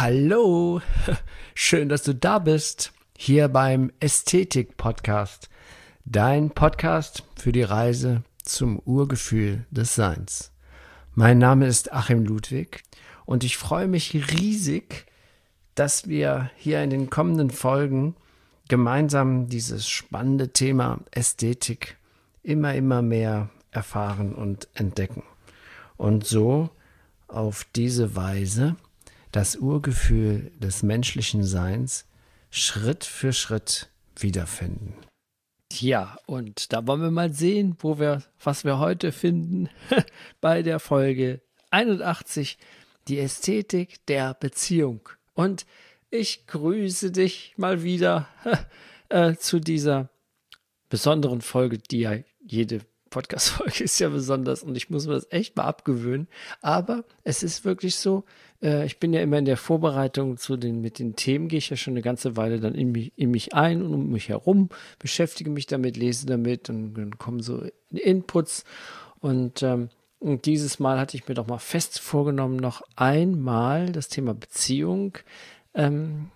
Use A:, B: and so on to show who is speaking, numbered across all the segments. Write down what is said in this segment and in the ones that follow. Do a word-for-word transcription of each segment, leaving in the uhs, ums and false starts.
A: Hallo, schön, dass du da bist, hier beim Ästhetik-Podcast, dein Podcast für die Reise zum Urgefühl des Seins. Mein Name ist Achim Ludwig und ich freue mich riesig, dass wir hier in den kommenden Folgen gemeinsam dieses spannende Thema Ästhetik immer, immer mehr erfahren und entdecken und so auf diese Weise das Urgefühl des menschlichen Seins Schritt für Schritt wiederfinden.
B: Ja, und da wollen wir mal sehen, wo wir, was wir heute finden bei der Folge einundachtzig, die Ästhetik der Beziehung. Und ich grüße dich mal wieder äh, zu dieser besonderen Folge, die ja jede Podcast-Folge ist ja besonders und ich muss mir das echt mal abgewöhnen. Aber es ist wirklich so, äh, ich bin ja immer in der Vorbereitung zu den, mit den Themen, gehe ich ja schon eine ganze Weile dann in mich, in mich ein und um mich herum, beschäftige mich damit, lese damit und dann kommen so Inputs. Und, ähm, und dieses Mal hatte ich mir doch mal fest vorgenommen, noch einmal das Thema Beziehung ähm,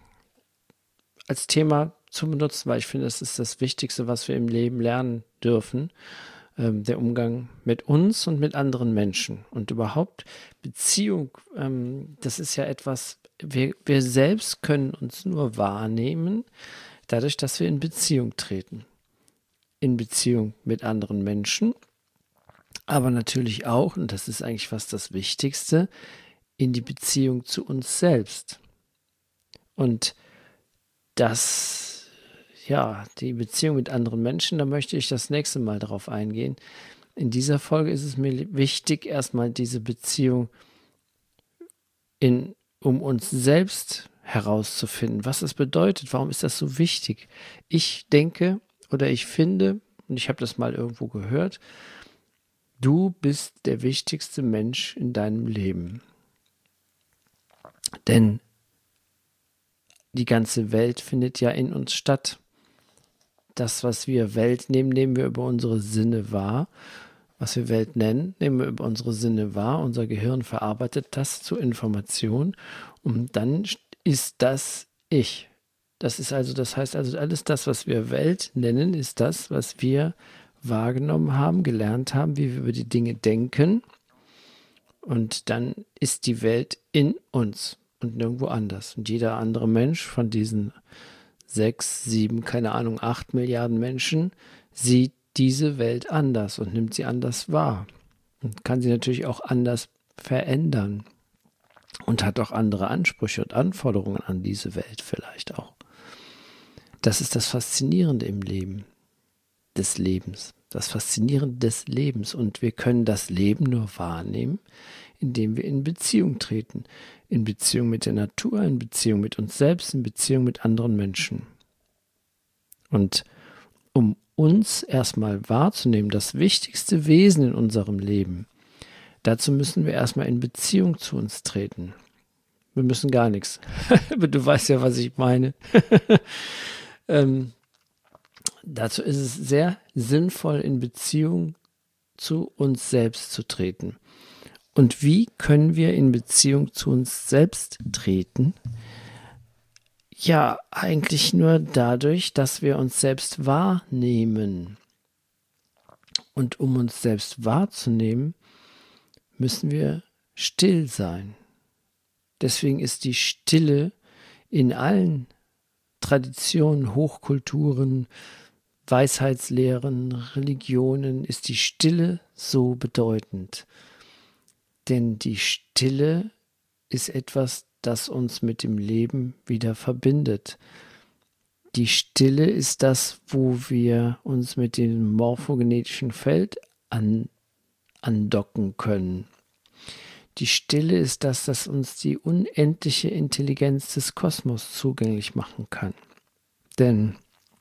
B: als Thema zu benutzen, weil ich finde, das ist das Wichtigste, was wir im Leben lernen dürfen. Der Umgang mit uns und mit anderen Menschen. Und überhaupt Beziehung, ähm, das ist ja etwas, wir, wir selbst können uns nur wahrnehmen, dadurch, dass wir in Beziehung treten. In Beziehung mit anderen Menschen, aber natürlich auch, und das ist eigentlich fast das Wichtigste, in die Beziehung zu uns selbst. Und das Ja, die Beziehung mit anderen Menschen, da möchte ich das nächste Mal darauf eingehen. In dieser Folge ist es mir wichtig, erstmal diese Beziehung in, um uns selbst herauszufinden, was es bedeutet, warum ist das so wichtig. Ich denke oder ich finde, und ich habe das mal irgendwo gehört, du bist der wichtigste Mensch in deinem Leben. Denn die ganze Welt findet ja in uns statt. Das, was wir Welt nehmen, nehmen wir über unsere Sinne wahr. Was wir Welt nennen, nehmen wir über unsere Sinne wahr. Unser Gehirn verarbeitet das zu Information und dann ist das Ich. Das ist also, das heißt also, alles das, was wir Welt nennen, ist das, was wir wahrgenommen haben, gelernt haben, wie wir über die Dinge denken. Und dann ist die Welt in uns und nirgendwo anders. Und jeder andere Mensch von diesen sechs, sieben, keine Ahnung, acht Milliarden Menschen sieht diese Welt anders und nimmt sie anders wahr und kann sie natürlich auch anders verändern und hat auch andere Ansprüche und Anforderungen an diese Welt vielleicht auch. Das ist das Faszinierende im Leben, des Lebens, das Faszinierende des Lebens und wir können das Leben nur wahrnehmen, indem wir in Beziehung treten, in Beziehung mit der Natur, in Beziehung mit uns selbst, in Beziehung mit anderen Menschen. Und um uns erstmal wahrzunehmen, das wichtigste Wesen in unserem Leben, dazu müssen wir erstmal in Beziehung zu uns treten. Wir müssen gar nichts. Aber du weißt ja, was ich meine. ähm, dazu ist es sehr sinnvoll, in Beziehung zu uns selbst zu treten. Und wie können wir in Beziehung zu uns selbst treten? Ja, eigentlich nur dadurch, dass wir uns selbst wahrnehmen. Und um uns selbst wahrzunehmen, müssen wir still sein. Deswegen ist die Stille in allen Traditionen, Hochkulturen, Weisheitslehren, Religionen, ist die Stille so bedeutend. Denn die Stille ist etwas, das uns mit dem Leben wieder verbindet. Die Stille ist das, wo wir uns mit dem morphogenetischen Feld an, andocken können. Die Stille ist das, das uns die unendliche Intelligenz des Kosmos zugänglich machen kann. Denn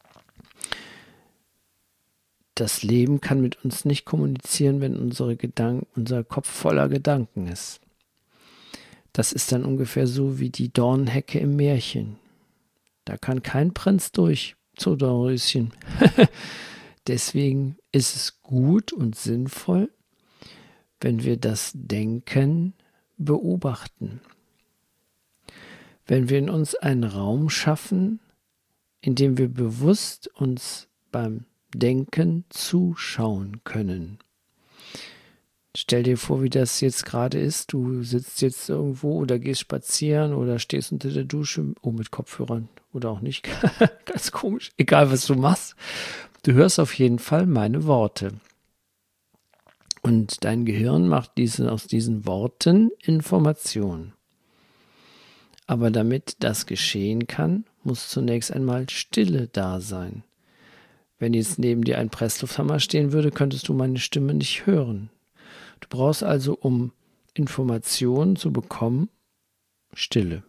B: das Leben kann mit uns nicht kommunizieren, wenn unsere Gedanken, unser Kopf voller Gedanken ist. Das ist dann ungefähr so wie die Dornenhecke im Märchen. Da kann kein Prinz durch, so Dornröschen. Deswegen ist es gut und sinnvoll, wenn wir das Denken beobachten. Wenn wir in uns einen Raum schaffen, in dem wir bewusst uns beim Denken zuschauen können. Stell dir vor, wie das jetzt gerade ist. Du sitzt jetzt irgendwo oder gehst spazieren oder stehst unter der Dusche, oh, mit Kopfhörern oder auch nicht. Ganz komisch. Egal, was du machst. Du hörst auf jeden Fall meine Worte. Und dein Gehirn macht diese, aus diesen Worten Informationen. Aber damit das geschehen kann, muss zunächst einmal Stille da sein. Wenn jetzt neben dir ein Presslufthammer stehen würde, könntest du meine Stimme nicht hören. Du brauchst also, um Informationen zu bekommen, Stille.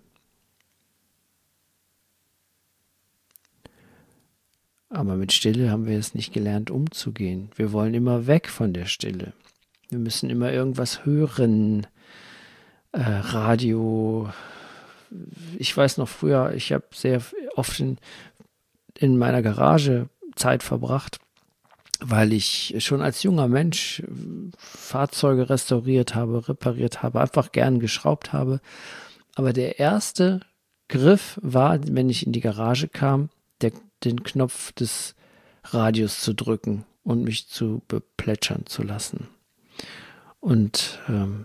B: Aber mit Stille haben wir es nicht gelernt, umzugehen. Wir wollen immer weg von der Stille. Wir müssen immer irgendwas hören. Äh, Radio. Ich weiß noch früher, ich habe sehr oft in, in meiner Garage Zeit verbracht, weil ich schon als junger Mensch Fahrzeuge restauriert habe, repariert habe, einfach gern geschraubt habe. Aber der erste Griff war, wenn ich in die Garage kam, der, den Knopf des Radios zu drücken und mich zu beplätschern zu lassen. Und ähm,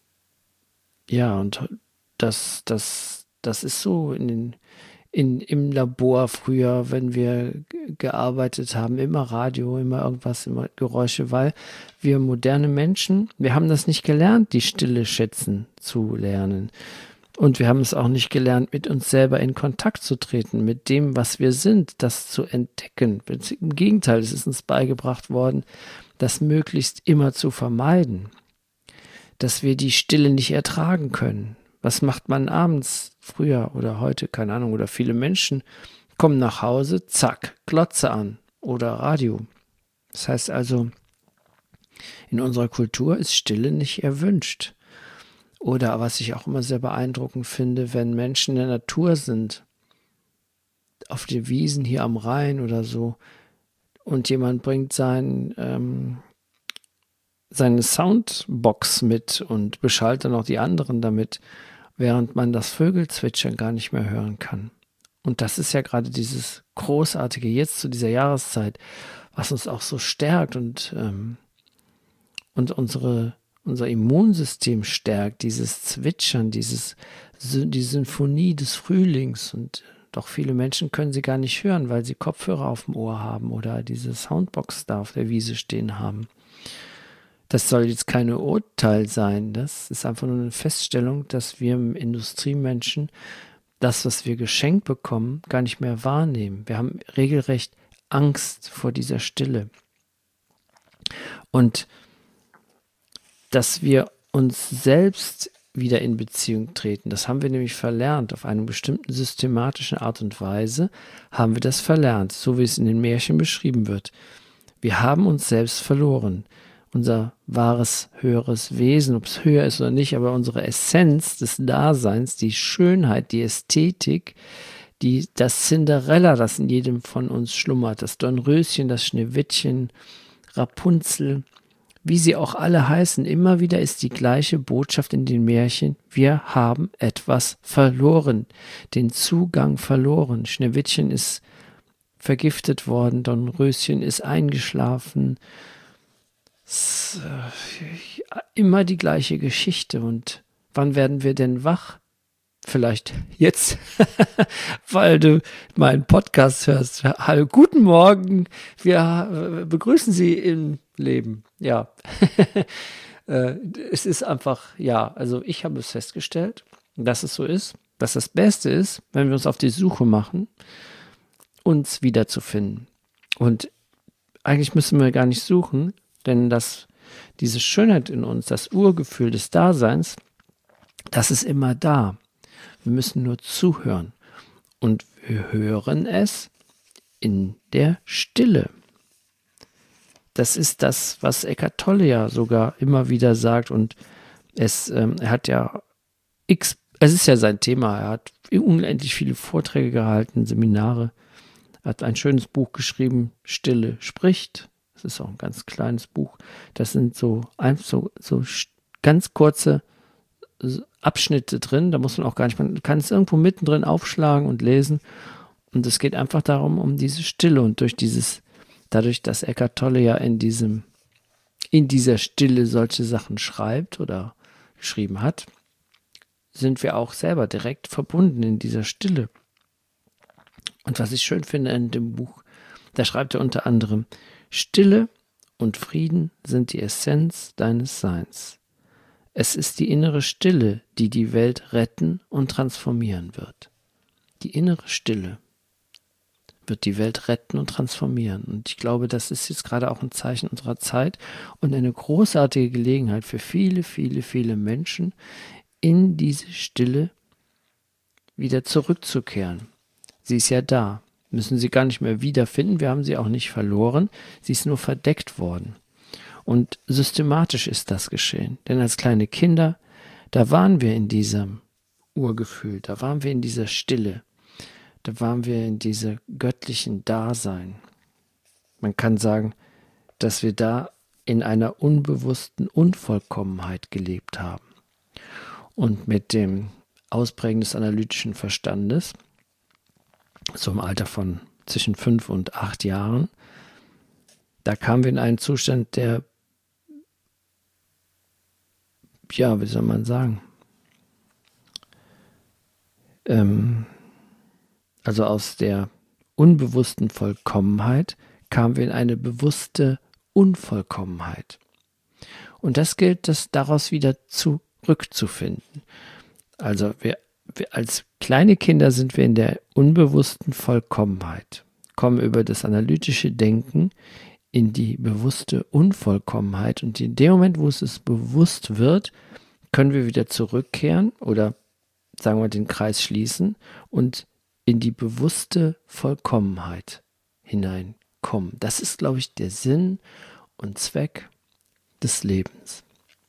B: ja, und das, das, das ist so in den In, im Labor früher, wenn wir gearbeitet haben, immer Radio, immer irgendwas, immer Geräusche, weil wir moderne Menschen, wir haben das nicht gelernt, die Stille schätzen zu lernen. Und wir haben es auch nicht gelernt, mit uns selber in Kontakt zu treten, mit dem, was wir sind, das zu entdecken. Im Gegenteil, es ist uns beigebracht worden, das möglichst immer zu vermeiden, dass wir die Stille nicht ertragen können. Was macht man abends, früher oder heute, keine Ahnung, oder viele Menschen kommen nach Hause, zack, Glotze an oder Radio. Das heißt also, in unserer Kultur ist Stille nicht erwünscht. Oder was ich auch immer sehr beeindruckend finde, wenn Menschen in der Natur sind, auf den Wiesen hier am Rhein oder so, und jemand bringt sein, ähm, seine Soundbox mit und beschallt dann auch die anderen damit, während man das Vögelzwitschern gar nicht mehr hören kann. Und das ist ja gerade dieses Großartige jetzt zu dieser Jahreszeit, was uns auch so stärkt und, ähm, und unsere, unser Immunsystem stärkt, dieses Zwitschern, dieses, die Sinfonie des Frühlings. Und doch viele Menschen können sie gar nicht hören, weil sie Kopfhörer auf dem Ohr haben oder diese Soundbox da auf der Wiese stehen haben. Das soll jetzt kein Urteil sein, das ist einfach nur eine Feststellung, dass wir Industriemenschen das, was wir geschenkt bekommen, gar nicht mehr wahrnehmen. Wir haben regelrecht Angst vor dieser Stille. Und dass wir uns selbst wieder in Beziehung treten, das haben wir nämlich verlernt. Auf eine bestimmte systematische Art und Weise haben wir das verlernt, so wie es in den Märchen beschrieben wird. Wir haben uns selbst verloren. Unser wahres, höheres Wesen, ob es höher ist oder nicht, aber unsere Essenz des Daseins, die Schönheit, die Ästhetik, die, das Cinderella, das in jedem von uns schlummert, das Dornröschen, das Schneewittchen, Rapunzel, wie sie auch alle heißen, immer wieder ist die gleiche Botschaft in den Märchen: Wir haben etwas verloren, den Zugang verloren. Schneewittchen ist vergiftet worden, Dornröschen ist eingeschlafen. Es, äh, immer die gleiche Geschichte. Und wann werden wir denn wach? Vielleicht jetzt, weil du meinen Podcast hörst. Hallo, guten Morgen. Wir äh, begrüßen Sie im Leben. Ja, äh, es ist einfach, ja, also ich habe es festgestellt, dass es so ist, dass das Beste ist, wenn wir uns auf die Suche machen, uns wiederzufinden. Und eigentlich müssen wir gar nicht suchen, denn das, diese Schönheit in uns, das Urgefühl des Daseins, das ist immer da. Wir müssen nur zuhören. Und wir hören es in der Stille. Das ist das, was Eckhart Tolle ja sogar immer wieder sagt. Und es, ähm, er hat ja x, es ist ja sein Thema. Er hat unendlich viele Vorträge gehalten, Seminare. Er hat ein schönes Buch geschrieben, Stille spricht. Das ist auch ein ganz kleines Buch. Das sind so, so, so ganz kurze Abschnitte drin, da muss man auch gar nicht, man kann es irgendwo mittendrin aufschlagen und lesen. Und es geht einfach darum, um diese Stille und durch dieses, dadurch, dass Eckhart Tolle ja in diesem, in dieser Stille solche Sachen schreibt oder geschrieben hat, sind wir auch selber direkt verbunden in dieser Stille. Und was ich schön finde in dem Buch, da schreibt er unter anderem: Stille und Frieden sind die Essenz deines Seins. Es ist die innere Stille, die die Welt retten und transformieren wird. Die innere Stille wird die Welt retten und transformieren. Und ich glaube, das ist jetzt gerade auch ein Zeichen unserer Zeit und eine großartige Gelegenheit für viele, viele, viele Menschen, in diese Stille wieder zurückzukehren. Sie ist ja da. Müssen sie gar nicht mehr wiederfinden. Wir haben sie auch nicht verloren. Sie ist nur verdeckt worden. Und systematisch ist das geschehen. Denn als kleine Kinder, da waren wir in diesem Urgefühl, da waren wir in dieser Stille, da waren wir in diesem göttlichen Dasein. Man kann sagen, dass wir da in einer unbewussten Unvollkommenheit gelebt haben. Und mit dem Ausprägen des analytischen Verstandes, so im Alter von zwischen fünf und acht Jahren, da kamen wir in einen Zustand, der, ja, wie soll man sagen, ähm, also aus der unbewussten Vollkommenheit kamen wir in eine bewusste Unvollkommenheit. Und das gilt, das daraus wieder zurückzufinden. Also wir, wir als kleine Kinder sind wir in der unbewussten Vollkommenheit, kommen über das analytische Denken in die bewusste Unvollkommenheit. Und in dem Moment, wo es es bewusst wird, können wir wieder zurückkehren oder, sagen wir, den Kreis schließen und in die bewusste Vollkommenheit hineinkommen. Das ist, glaube ich, der Sinn und Zweck des Lebens.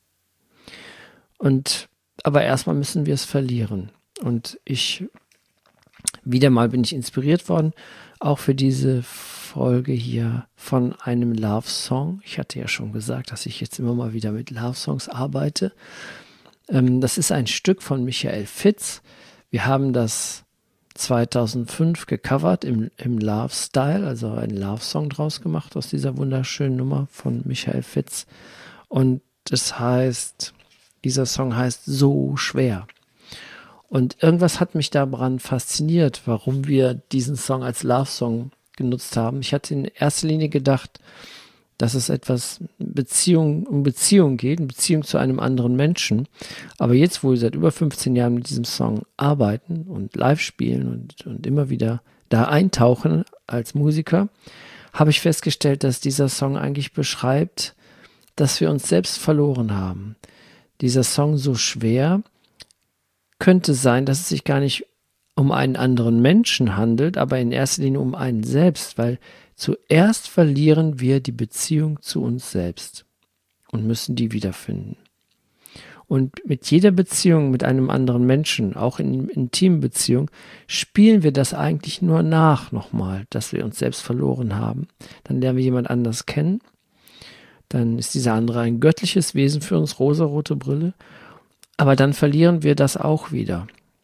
B: Und aber erstmal müssen wir es verlieren. Und ich, wieder mal bin ich inspiriert worden, auch für diese Folge hier von einem Love-Song. Ich hatte ja schon gesagt, dass ich jetzt immer mal wieder mit Love-Songs arbeite. Ähm, das ist ein Stück von Michael Fitz. Wir haben das zweitausendfünf gecovert im, im Love-Style, also einen Love-Song draus gemacht aus dieser wunderschönen Nummer von Michael Fitz. Und das heißt, dieser Song heißt So schwer. Und irgendwas hat mich daran fasziniert, warum wir diesen Song als Love-Song genutzt haben. Ich hatte in erster Linie gedacht, dass es etwas Beziehung, um Beziehung geht, eine Beziehung zu einem anderen Menschen. Aber jetzt, wo wir seit über fünfzehn Jahren mit diesem Song arbeiten und live spielen und, und immer wieder da eintauchen als Musiker, habe ich festgestellt, dass dieser Song eigentlich beschreibt, dass wir uns selbst verloren haben. Dieser Song So schwer könnte sein, dass es sich gar nicht um einen anderen Menschen handelt, aber in erster Linie um einen selbst, weil zuerst verlieren wir die Beziehung zu uns selbst und müssen die wiederfinden. Und mit jeder Beziehung mit einem anderen Menschen, auch in intimen Beziehungen, spielen wir das eigentlich nur nach nochmal, dass wir uns selbst verloren haben. Dann lernen wir jemand anders kennen, dann ist dieser andere ein göttliches Wesen für uns, rosarote Brille, aber dann verlieren wir das auch wieder.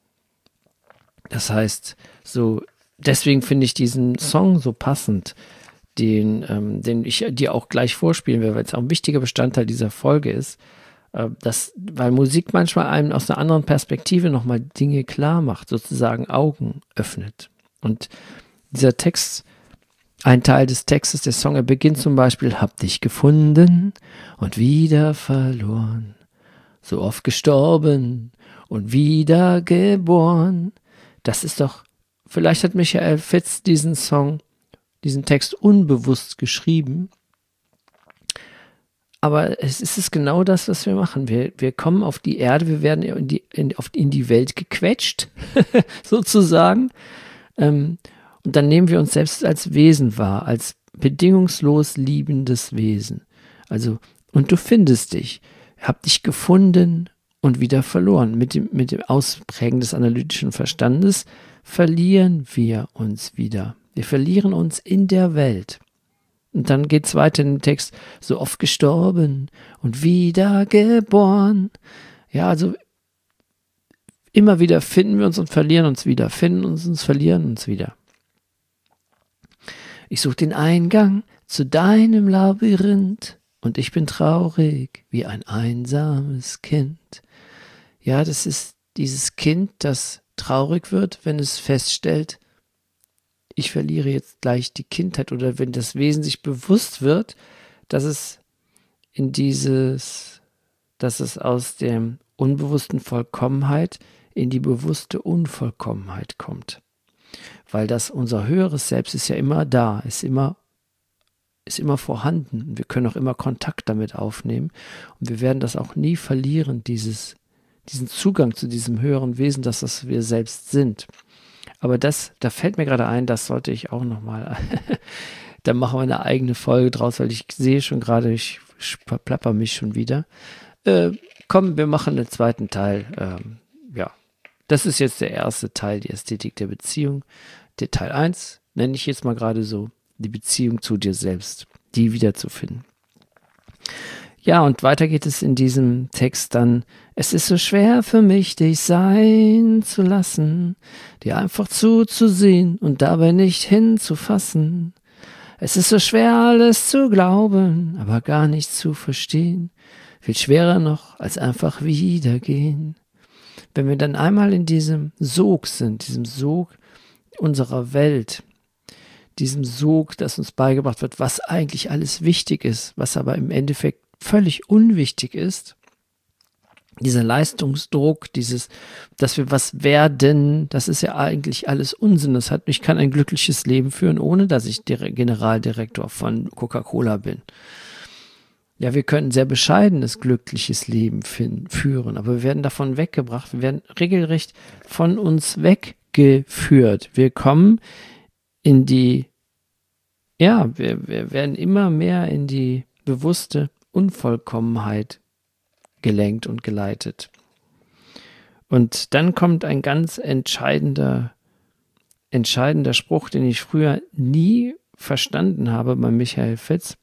B: Das heißt, so deswegen finde ich diesen Song so passend, den, ähm, den ich dir auch gleich vorspielen werde, weil es auch ein wichtiger Bestandteil dieser Folge ist, äh, dass, weil Musik manchmal einem aus einer anderen Perspektive nochmal Dinge klar macht, sozusagen Augen öffnet. Und dieser Text, ein Teil des Textes, der Song, er beginnt zum Beispiel: Hab dich gefunden und wieder verloren, so oft gestorben und wieder geboren. Das ist doch, vielleicht hat Michael Fitz diesen Song, diesen Text unbewusst geschrieben, aber es ist genau das, was wir machen. Wir, wir kommen auf die Erde, wir werden in die, in, auf, in die Welt gequetscht, sozusagen, ähm, und dann nehmen wir uns selbst als Wesen wahr, als bedingungslos liebendes Wesen. Also, und du findest dich, hab dich gefunden und wieder verloren. Mit dem, mit dem Ausprägen des analytischen Verstandes verlieren wir uns wieder. Wir verlieren uns in der Welt. Und dann geht es weiter in dem Text: So oft gestorben und wieder geboren. Ja, also immer wieder finden wir uns und verlieren uns wieder, finden uns und verlieren uns wieder. Ich suche den Eingang zu deinem Labyrinth und ich bin traurig wie ein einsames Kind. Ja, das ist dieses Kind, das traurig wird, wenn es feststellt, ich verliere jetzt gleich die Kindheit, oder wenn das Wesen sich bewusst wird, dass es in dieses, dass es aus der unbewussten Vollkommenheit in die bewusste Unvollkommenheit kommt. Weil das unser höheres Selbst ist ja immer da, ist immer, ist immer vorhanden. Wir können auch immer Kontakt damit aufnehmen und wir werden das auch nie verlieren, dieses, diesen Zugang zu diesem höheren Wesen, dass das wir selbst sind. Aber das, da fällt mir gerade ein, das sollte ich auch nochmal, da machen wir eine eigene Folge draus, weil ich sehe schon gerade, ich verplapper mich schon wieder. Äh, komm, wir machen den zweiten Teil. Ähm, ja, das ist jetzt der erste Teil, die Ästhetik der Beziehung. Der Teil eins nenne ich jetzt mal gerade so, die Beziehung zu dir selbst, die wiederzufinden. Ja, und weiter geht es in diesem Text dann. Es ist so schwer für mich, dich sein zu lassen, dir einfach zuzusehen und dabei nicht hinzufassen. Es ist so schwer, alles zu glauben, aber gar nicht zu verstehen. Viel schwerer noch, als einfach wiedergehen. Wenn wir dann einmal in diesem Sog sind, diesem Sog unserer Welt, diesem Sog, das uns beigebracht wird, was eigentlich alles wichtig ist, was aber im Endeffekt völlig unwichtig ist, dieser Leistungsdruck, dieses, dass wir was werden, das ist ja eigentlich alles Unsinn. Das hat, ich kann ein glückliches Leben führen, ohne dass ich der Generaldirektor von Coca-Cola bin. Ja, wir können ein sehr bescheidenes, glückliches Leben finden, führen, aber wir werden davon weggebracht, wir werden regelrecht von uns weggeführt. Wir kommen in die, ja, wir, wir werden immer mehr in die bewusste Unvollkommenheit gelenkt und geleitet. Und dann kommt ein ganz entscheidender, entscheidender Spruch, den ich früher nie verstanden habe bei Michael Fitz.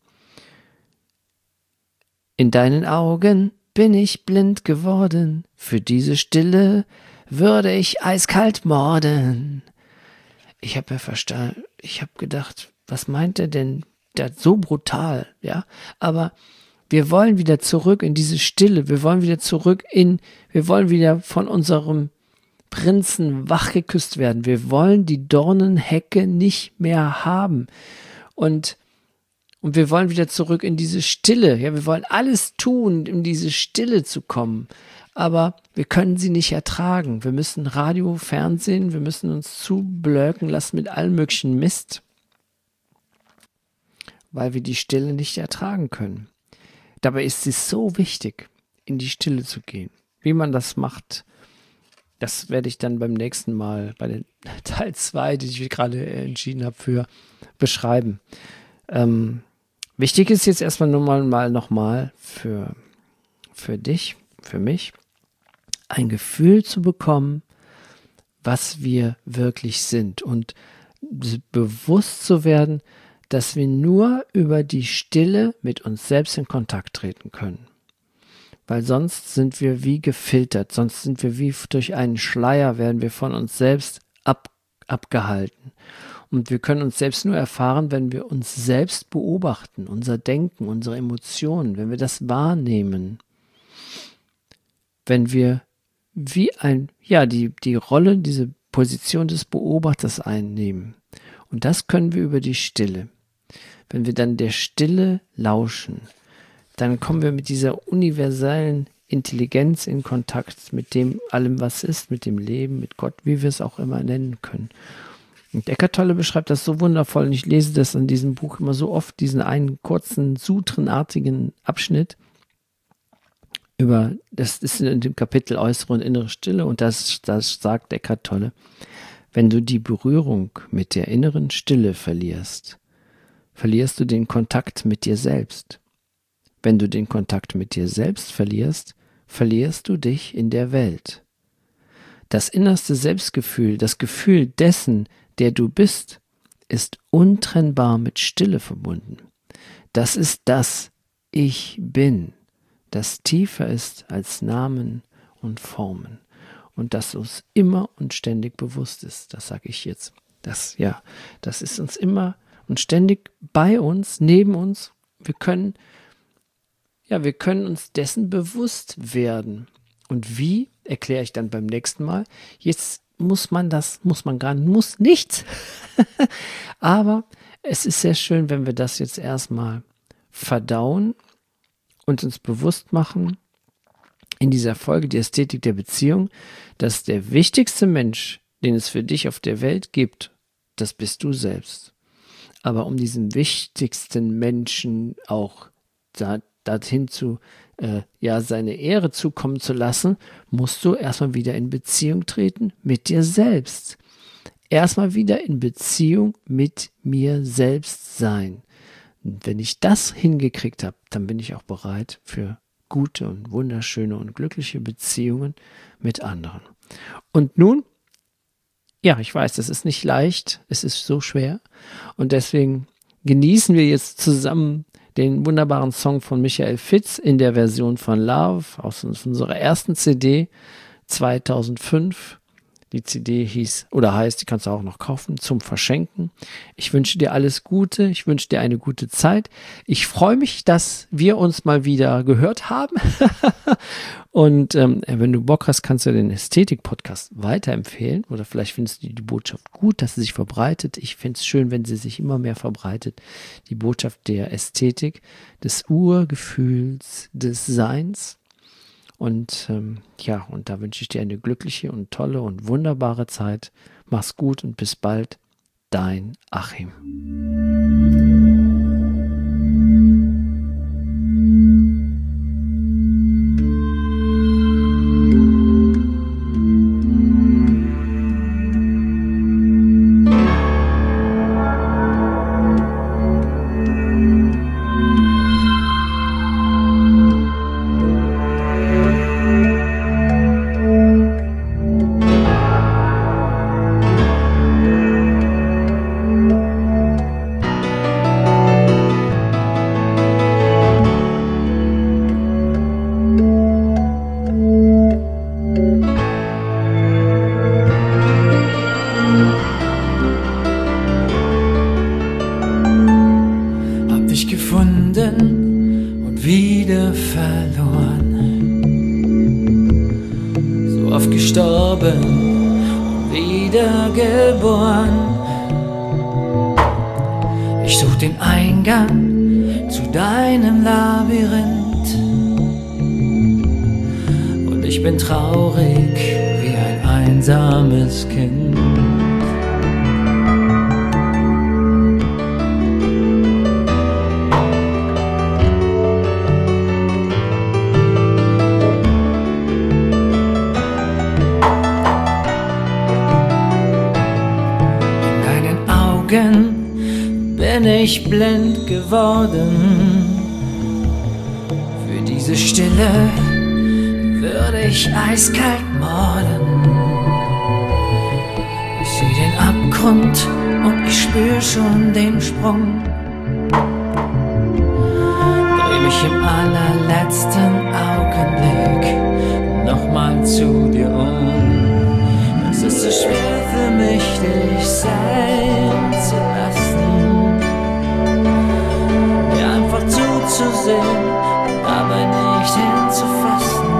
B: In deinen Augen bin ich blind geworden, für diese Stille würde ich eiskalt morden. Ich habe ja verstanden, ich habe gedacht, was meint er denn da so brutal, ja? Aber wir wollen wieder zurück in diese Stille, wir wollen wieder zurück in, wir wollen wieder von unserem Prinzen wachgeküsst werden. Wir wollen die Dornenhecke nicht mehr haben. Und, und wir wollen wieder zurück in diese Stille. Ja, wir wollen alles tun, in diese Stille zu kommen. Aber wir können sie nicht ertragen. Wir müssen Radio, Fernsehen, wir müssen uns zublöken lassen mit allem möglichen Mist, weil wir die Stille nicht ertragen können. Dabei ist es so wichtig, in die Stille zu gehen. Wie man das macht, das werde ich dann beim nächsten Mal, bei den Teil zwei, den ich gerade entschieden habe für, beschreiben. Ähm, wichtig ist jetzt erstmal nur mal, mal nochmal für, für dich, für mich, ein Gefühl zu bekommen, was wir wirklich sind und bewusst zu werden, dass wir nur über die Stille mit uns selbst in Kontakt treten können. Weil sonst sind wir wie gefiltert, sonst sind wir wie durch einen Schleier, werden wir von uns selbst ab, abgehalten. Und wir können uns selbst nur erfahren, wenn wir uns selbst beobachten, unser Denken, unsere Emotionen, wenn wir das wahrnehmen. Wenn wir wie ein, ja, die, die Rolle, diese Position des Beobachters einnehmen. Und das können wir über die Stille. Wenn wir dann der Stille lauschen, dann kommen wir mit dieser universellen Intelligenz in Kontakt mit dem allem, was ist, mit dem Leben, mit Gott, wie wir es auch immer nennen können. Und Eckhart Tolle beschreibt das so wundervoll und ich lese das in diesem Buch immer so oft, diesen einen kurzen, sutrenartigen Abschnitt über, das ist in dem Kapitel Äußere und innere Stille und das, das sagt Eckhart Tolle, wenn du die Berührung mit der inneren Stille verlierst, verlierst du den Kontakt mit dir selbst. Wenn du den Kontakt mit dir selbst verlierst, verlierst du dich in der Welt. Das innerste Selbstgefühl, das Gefühl dessen, der du bist, ist untrennbar mit Stille verbunden. Das ist das Ich Bin, das tiefer ist als Namen und Formen. und das uns immer und ständig bewusst ist. Das sage ich jetzt. Das, ja, das ist uns immer und ständig bei uns, neben uns. Wir können, ja, wir können uns dessen bewusst werden. Und wie, erkläre ich dann beim nächsten Mal. Jetzt muss man das, muss man gar nicht, muss nichts. Aber es ist sehr schön, wenn wir das jetzt erstmal verdauen und uns bewusst machen, in dieser Folge, die Ästhetik der Beziehung, dass der wichtigste Mensch, den es für dich auf der Welt gibt, das bist du selbst. Aber um diesen wichtigsten Menschen auch da, dorthin zu, äh, ja, seine Ehre zukommen zu lassen, musst du erstmal wieder in Beziehung treten mit dir selbst. Erstmal wieder in Beziehung mit mir selbst sein. Und wenn ich das hingekriegt habe, dann bin ich auch bereit für gute und wunderschöne und glückliche Beziehungen mit anderen. Und nun, ja, ich weiß, das ist nicht leicht, es ist so schwer und deswegen genießen wir jetzt zusammen den wunderbaren Song von Michael Fitz in der Version von Love aus unserer ersten C D zweitausendfünf. Die C D hieß oder heißt, die kannst du auch noch kaufen, zum Verschenken. Ich wünsche dir alles Gute, ich wünsche dir eine gute Zeit. Ich freue mich, dass wir uns mal wieder gehört haben. Und ähm, wenn du Bock hast, kannst du den Ästhetik-Podcast weiterempfehlen. Oder vielleicht findest du die Botschaft gut, dass sie sich verbreitet. Ich finde es schön, wenn sie sich immer mehr verbreitet. Die Botschaft der Ästhetik, des Urgefühls, des Seins. Und ähm, ja, und da wünsche ich dir eine glückliche und tolle und wunderbare Zeit. Mach's gut und bis bald. Dein Achim.
C: Und wieder verloren, so oft gestorben und wieder geboren. Ich such den Eingang zu deinem Labyrinth und ich bin traurig wie ein einsames Kind. Bin ich blind geworden. Für diese Stille würde ich eiskalt morden. Ich sehe den Abgrund und ich spür schon den Sprung. Dreh mich im allerletzten Augenblick nochmal zu dir um. Es ist so schwer für mich, dich sein zu lassen, dir einfach zuzusehen und dabei nicht hinzufassen.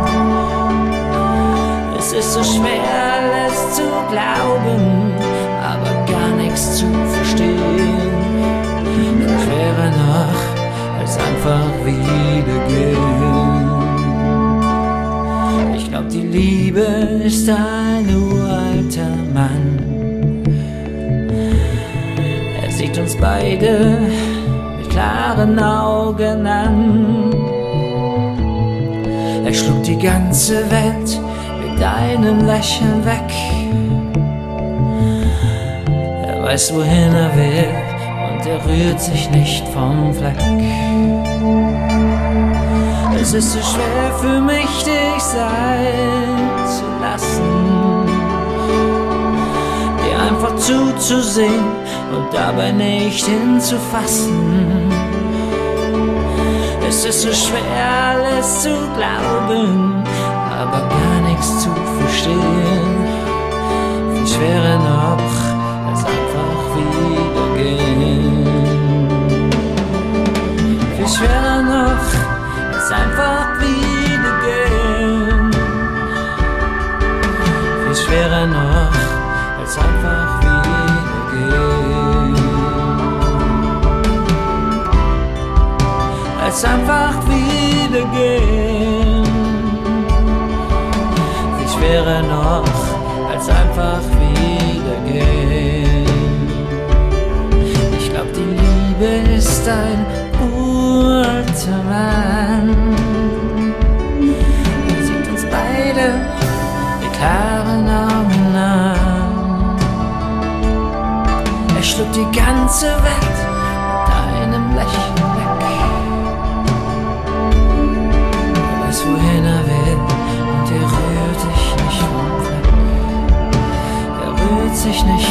C: Es ist so schwer, alles zu glauben, aber gar nichts zu verstehen. Viel schwerer noch, als einfach wieder gehen. Ich glaub, die Liebe ist ein uralter Mann. Er sieht uns beide mit klaren Augen an. Er schluckt die ganze Welt mit deinem Lächeln weg. Er weiß, wohin er will und er rührt sich nicht vom Fleck. Es ist so schwer für mich, dich sein zu lassen, dir einfach zuzusehen und dabei nicht hinzufassen. Es ist so schwer, alles zu glauben, aber gar nichts zu verstehen. verstehen. Viel schwerer noch, als einfach wieder gehen. Viel schwerer noch, als einfach wieder gehen. Viel schwerer noch, als einfach wieder gehen. Als einfach wieder gehen. Viel schwerer noch, als einfach wieder gehen. Ich glaub, die Liebe ist ein uralter Mann. Er sieht uns beide mit klaren Augen an. Er schluckt die ganze Welt mit einem Lächeln weg. Er weiß, wohin er will, und er rührt sich nicht vom Fleck. Er rührt sich nicht